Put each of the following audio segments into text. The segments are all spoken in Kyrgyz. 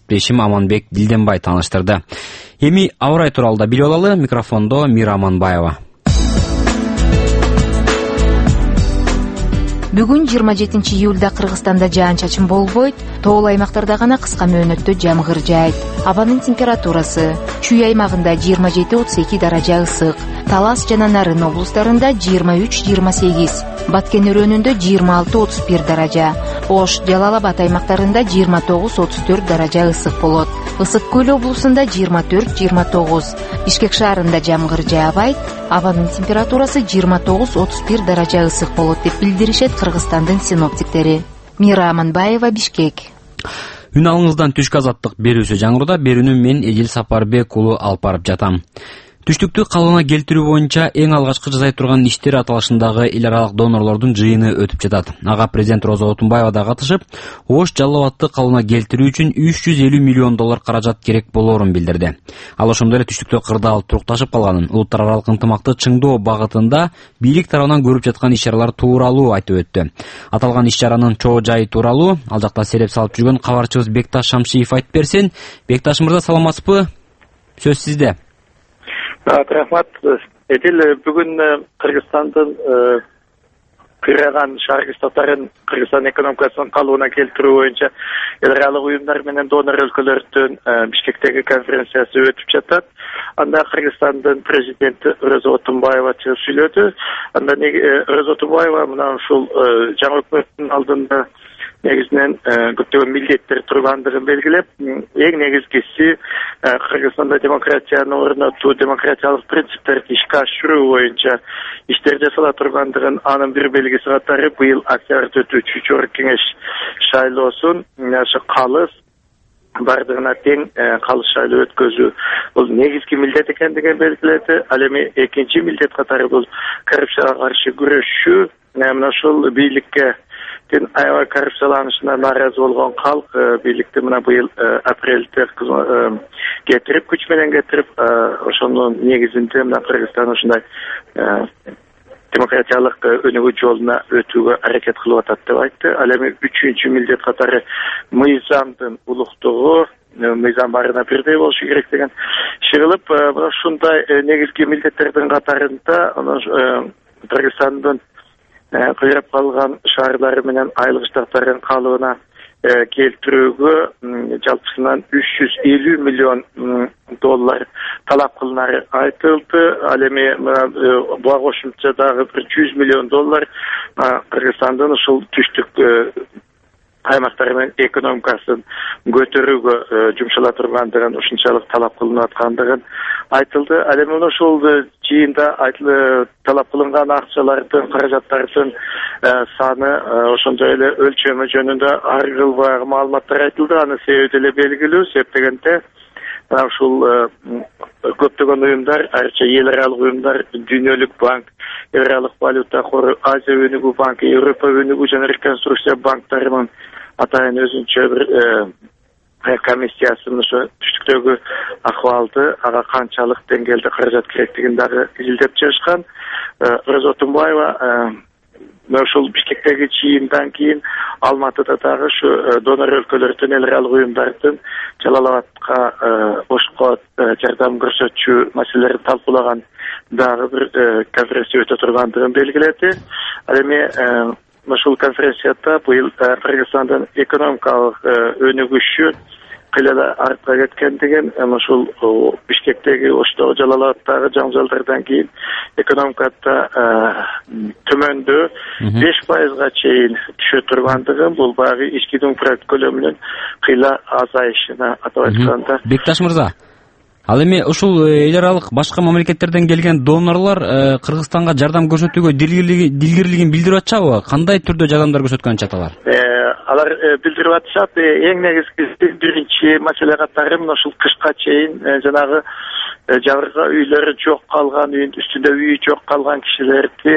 кесиптешим Аманбек Дилденбай тааныштырды. Эми аба ырайы тууралуу да билип алалы. Микрофондо Мира Аманбаева. Бүгүн 27 июлда Кыргызстанда жаан-чачын болбойт, тоол аймактарда гана кыска мөөнөттө жамгыр жаайт. Абанын температурасы Чүй аймагында 27-32 даража ысык, Талас жана Нарын облустарында 23-28, Баткен өрөөнүндө 26-31 даража, Ош, Жалал Абад аймактарында 29-34 даража ысык болот. Ысык көл облусунда 24-29, Бишкек шаарында жамгыр жаабайт, абанын температурасы 29-31 даража ысык болот деп билдиришет Кыргызстандын синоптиктери. Мира Аманбаева, Бишкек. Үн алыңыздан түшкү азаттык берүүсү жаңыруда, берүүнү мен Эдил Сапарбек уулу алып барып жатам. Түштүктү калыбына келтирүү боюнча эң алгачкы жасай турган иштер аталышындагы эл аралык донорлордун жыйыны өтүп жатат. Ага президент Роза Отунбаева да катышып, Ош Жалал Абадты калыбына келтирүү үчүн $350 миллион каражат керек болоорун билдирди. Ал ошондой эле түштүктө кырдаал турукташып калганын, улуттар аралык ынтымакты чыңдоо багытында бийлик тарабынан көрүп жаткан иш-чаралар тууралуу айтып өттү. Аталган иш-чаранын чоо жайы тууралуу ал жакта сереп салып жүргөн кабарчыбыз Бекташ Шамшиев айтып берсин. Бекташ мырза, саламатсызбы? Сөз сизде. Рахмат. Эдил, бүгүн Кыргызстандын кырган шаар штаттарын Кыргызстан экономикасынын калыбына келтирүү боюнча эл аралык уюмдар менен донор өлкөлөрдүн Бишкектеги конференциясы өтүп жатат. Анда Кыргызстандын президенти Роза Отунбаева чыгып сүйлөдү. Анда Роза Отунбаева мына ушул жаңы өкмөттүн алдында негизинен көптөгөн милдеттер тургандыгын белгилеп, эң негизгиси Кыргызстанда демократияны орнотуу, демократиялык принциптерди ишке ашыруу боюнча иштер жасала тургандыгын, анын бир белгиси катары быйыл октябрда өтүүчү жогорку кеңеш шайлоосун калыс бардыгына тең калыс шайлоо өткөзүү бул негизги милдет экендигин белгиледи. Ал эми экинчи милдет катары бул коррупцияга каршы күрөшүү. Мына ушул бийликке аябай коррупцияланышына нааразы болгон калк бийликти мына быйыл апрелде кетирип, күч менен кетирип, ошонун негизинде мына Кыргызстан ушундай демократиялык өнүгүү жолуна өтүүгө аракет кылып атат деп айтты. Ал эми үчүнчү милдет катары мыйзамдын улуктугу, мыйзам баарына бирдей болушу керек деген чыгылып, ушундай негизги милдеттердин катарында Кыргызстандын кыйрап калган шаарлары менен айылык штаттарын калыбына келтирүүгө жалпысынан $350 миллион талап кылынары айтылды. Ал эми буга кошумча дагы $100 миллион Кыргызстандын ушул түштүк аймактарынын экономикасын көтөрүүгө жумшала тургандыгын, ушунчалык талап кылынып аткандыгын айтылды. Ал эми ушул жыйында талап кылынган акчалардын, каражаттардын саны, ошондой эле өлчөмү жөнүндө ар кыл баягы маалыматтар айтылды. Аны себеби деле белгилүү, себеп дегенде ушул көптөгөн уюмдар, айрыкча эл аралык уюмдар, Дүйнөлүк банк, Евралык валюта кору, Азия өнүгүү банкы, Европа өнүгүү жана реконструкция банктарынын атайын өзүнчө бир комиссиясынын ошо түштүктөгү акыбалды, ага канчалык деңгээлде каражат керектигин дагы изилдеп чыгышкан. Роза Отунбаева ушул Бишкектеги чыйымдан кийин Алматыда дагы ушу донор өлкөлөрдүн, эл аралык уюмдардын Жалал Абадка, Ошко жардам көрсөтчү маселелерин талкуулаган дагы бир конференция өтө тургандыгын белгиледи. Ал эми ушул конференцияда быйыл Кыргызстандын экономикалык өнүгүшү кыйла артка кеткендигин, ушул Бишкектеги, Оштогу, Жалал Абадтагы жаңжалдардан кийин экономикада төмөндө 5%га чейин түшө тургандыгын, бул баягы ички продукт көлөмүнүн кыйла азайышына атап айтканда. Бекташ мырза, ал эми ушул эл аралык башка мамлекеттерден келген донорлор Кыргызстанга жардам көрсөтүүгө дилгирлигин билдирип атышабы? Кандай түрдө жардамдар көрсөткөн жаталар? Алар билдирип атышат. Эң негизгиси биринчи маселе катары ушул кышка чейин жанагы жабырга үйлөрү жок калган, үйүн үстүндө үйү жок калган кишилерди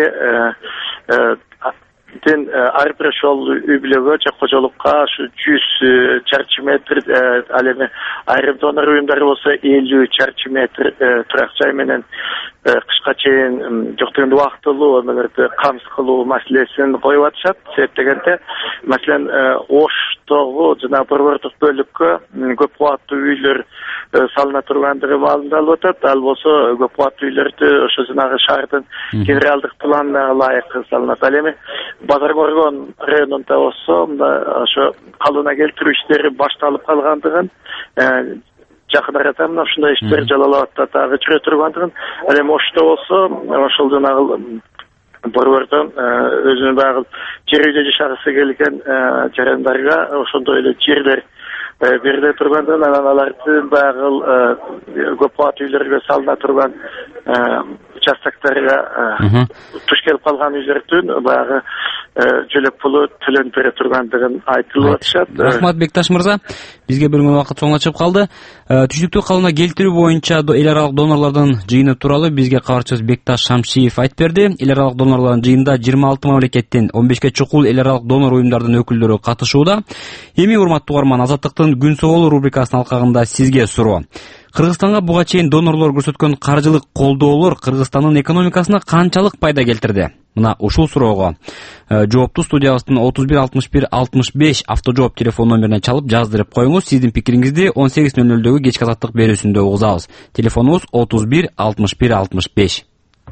ар бир ошол үй бүлөгө же кожолукка 100 чарчы метр, ал эми айрым донор уюмдары болсо 50 чарчы метр турак жай менен кышка чейин жок дегенде убактылуу өмөлөрдү камсыз кылуу маселесин коюп атышат. Себеп дегенде, маселен, Ош улуктогу жана борбордук бөлүккө көп кубаттуу үйлөр салына тургандыгы маалымда алып атат. Ал болсо көп кубаттуу үйлөрдү ошо жанагы шаардын генералдык планына ылайык салынат. Ал эми Базар Боргон районунда болсо ошо калыбына келтирүү иштери башталып калгандыгын, жакын арада мына ушундай иштер Жалал Абадта дагы жүрө тургандыгын, ал эми Ошто болсо ошол жанагы борбордон өзүнүн баягы жер үйдө жашагысы келген жарандарга ошондой эле жерлер бериле тургандыгын, анан алардын баягы көп кабаттуу үйлөргө салына турган участоктарга туш келип калган үйлөрдүн баягы жөлөк пулу төлөнүп бере тургандыгын айтылып атышат. Рахмат Бекташ мырза, бизге бөлүнгөн убакыт соңуна чыгып калды. Түштүктүү калыбына келтирүү боюнча эл аралык донорлордун жыйыны тууралуу бизге кабарчыбыз Бекташ Шамшиев айтып берди. Эл аралык донорлордун жыйынында 26 мамлекеттен 15ке чукул эл аралык донор уюмдардын өкүлдөрү катышууда. Эми урматтуу угарман, Азаттыктын күн соолу рубрикасынын алкагында сизге суроо. Кыргызстанга буга чейин донорлор көрсөткөн каржылык колдоолор Кыргызстандын экономикасына канчалык пайда келтирди? Мына ушул суроого жоопту студиябыздын 31 61 65 автожжооп телефон номерине чалып жаздырып коюңуз. Сиздин пикириңизди 18:00дөгү кечки азаттык берүүсүндө угузабыз. Телефонубуз 31 61 65.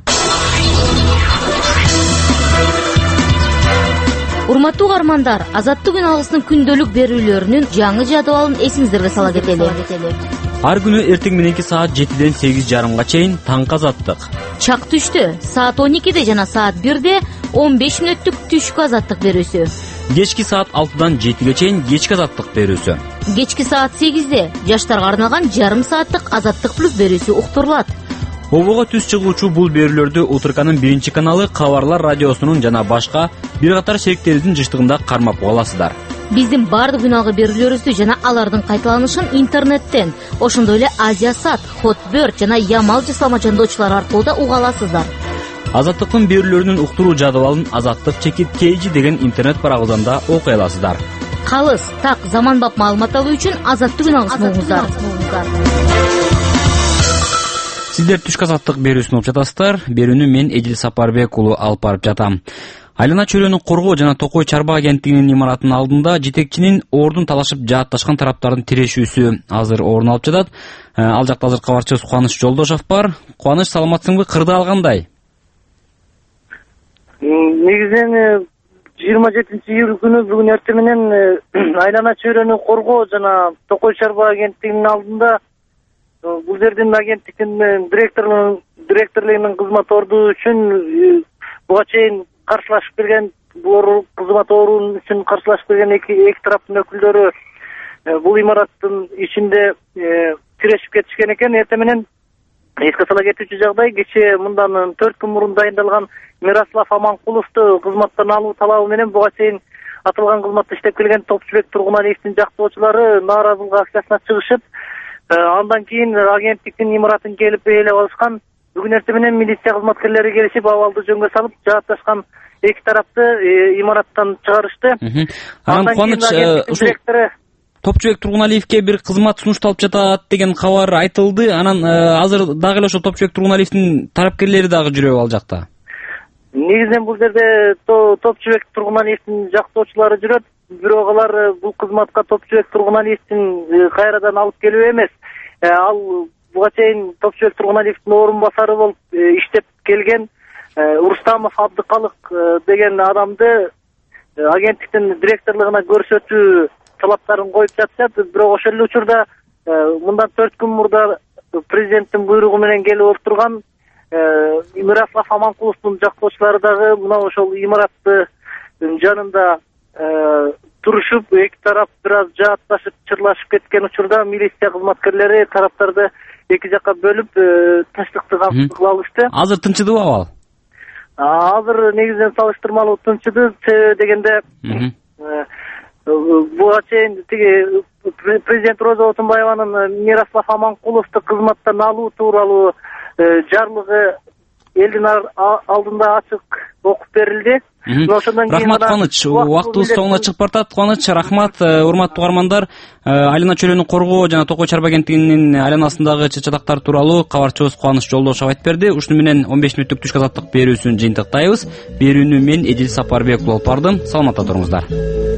Урматтуу угармандар, Азаттык үн алгысынын күндөлүк берүүлөрүнүн жаңы жадыбалын эсиңиздерге сала кетели. Ар күнү эртең мененки саат 7ден 8:30 чейин таңкы азаттык. Чак түштө саат 12де жана саат 1де 15 мүнөттүк түшкү азаттык берүүсү. Кечки саат 6дан 7ге чейин кечки азаттык берүүсү. Кечки саат 8де жаштарга арналган жарым сааттык азаттык плюс берүүсү уктурулат. Обого түз чыгуучу бул берүүлөрдү Утырканын 1 каналы, Кабарлар радиосунун жана башка бир катар сериктерибиздин жыштыгында кармап аласыздар. Биздин бардык күн алгы берүүлөрүбүздү жана алардын кайталанышын интернеттен, ошондой эле Азиясат, Хотберт жана Ямал жасалма жандоочулар аркылуу да уга аласыздар. Азаттыктын берүүлөрүнүн уктуруу жадыбалын azattik-kg деген интернет барабыздан да окуй аласыздар. Калыс, так, заманбап маалымат алуу үчүн Азаттык үн алгысын угуңуздар. Сиздер түшкү азаттык берүүсүн угуп жатасыздар. Берүүнү мен Эдил Сапарбек уулу алып барып жатам. Айлана чөлөнү коргоо жана Токой чарба агенттигинин имаратынын алдында жетекчинин ордун талашып жаатташкан тараптардын тирешүүсү азыр орун алып жатат. Ал жакта азыр кабарчыбыз Кубаныч Жолдошов бар. Кубаныч, саламатсыңбы? Кырдаал кандай? Негизинен 27-июль күнү бүгүн эртең менен Айлана чөлөнү коргоо жана Токой чарба агенттигинин алдында бул жердин агенттиктин директорлугунун кызмат орду үчүн буга чейин каршылашып келген, бул кызмат ордун үчүн каршылашып келген эки тараптын өкүлдөрү бул имараттын ичинде тирешип кетишкен экен. Эртең менен эске сала кетүүчү жагдай, кечээ мындан 4 күн мурун дайындалган Мирослав Аманкуловду кызматтан алуу талабы менен буга чейин аталган кызматта иштеп келген Топчубек Тургуналиевдин жактоочулары нааразылык акциясына чыгышып, андан кийин агенттиктин имаратын келип ээлеп алышкан. Бүгүн эртең менен милиция кызматкерлери келишип, абалды жөнгө салып, жаатташкан эки тарапты имараттан чыгарышты. Анан Кубаныч, Топчубек Тургуналиевке бир кызмат сунушталып жатат деген кабар айтылды. Анан азыр дагы эле ошо Топчубек Тургуналиевдин тарапкерлери дагы жүрөбү ал жакта? Негизинен бул жерде Топчубек Тургуналиевдин жактоочулары жүрөт. Бирок алар бул кызматка Топчубек Тургуналиевдин кайрадан алып келүү эмес. Ал буга чейин Топчубек Тургуналиевдин орун басары болуп иштеп келген Урустамов Абдыкалык деген адамды агенттиктин директорлугуна көрсөтүү талаптарын коюп жатышат. Бирок ошол эле учурда мындан 4 күн мурда президенттин буйругу менен келип отурган Мирослав Аманкуловдун жактоочулары дагы мына ошол имараттын жанында турушуп, эки тарап бир аз жаатташып, чырлашып кеткен учурда милиция кызматкерлери тараптарды эки жакка бөлүп тынчтыкты калышты. Азыр тынчыдыбы абал? Азыр негизинен салыштырмалуу тынчыды. Себеби дегенде буга чейин тиги президент Роза Отунбаеванын Мирослав Аманкуловду кызматтан алуу тууралуу жарлыгы элдин алдында ачык окуп берилди. Рахмат Кубаныч, убактыбыз соңуна чыгып баратат. Кубаныч, рахмат. Урматтуу угармандар, Айлана чөлөнү коргоо жана Токой чарба агенттигинин айланасындагы чыт-чатактар тууралуу кабарчыбыз Кубаныч Жолдошов айтып берди. Ушуну менен 15 мүнөттүк түшкү азаттык берүүсүн жыйынтыктайбыз. Берүүнү мен Эдил Сапарбек алып бардым. Саламатта туруңуздар.